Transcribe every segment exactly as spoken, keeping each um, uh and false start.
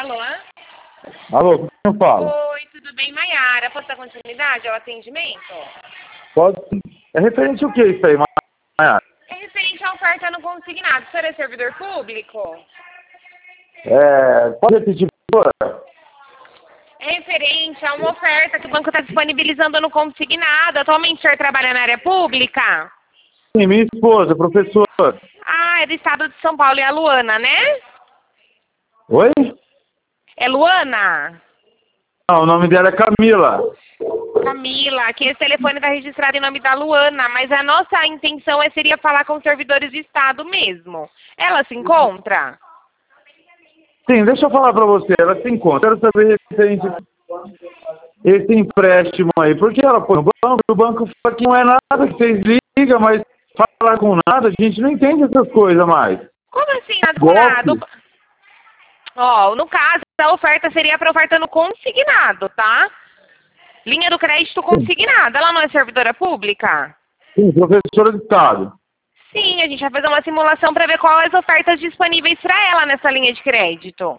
Alô? Alô, quem eu falo? Oi, tudo bem, Maiara? Posso dar continuidade ao atendimento? Pode sim. É referente ao que isso aí, Maiara? É referente à oferta no consignado. O senhor é servidor público? É, pode repetir, por favor? É referente a uma oferta que o banco está disponibilizando no consignado. Atualmente o senhor trabalha na área pública? Sim, minha esposa, professor. Ah, é do estado de São Paulo, é a Luana, né? Oi? É Luana? Não, o nome dela é Camila. Camila, aqui esse telefone está registrado em nome da Luana, mas a nossa intenção é, seria falar com os servidores de Estado mesmo. Ela se encontra? Sim, deixa eu falar pra você, ela se encontra. Quero saber referente esse empréstimo aí. Por que ela põe no banco? O banco fala que não é nada, que vocês ligam, mas falar com nada, a gente não entende essas coisas mais. Como assim, nada com Golpe. nada? Ó, no caso, a oferta seria para oferta no consignado, tá? Linha do crédito consignada. Ela não é servidora pública? Sim, professora de Estado. Sim, a gente vai fazer uma simulação para ver quais as ofertas disponíveis para ela nessa linha de crédito.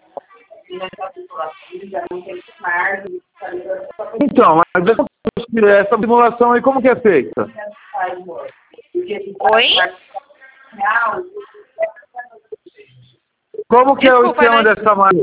Então, mas essa simulação aí como que é feita? Oi? Como que Desculpa, é o esquema né? dessa máquina?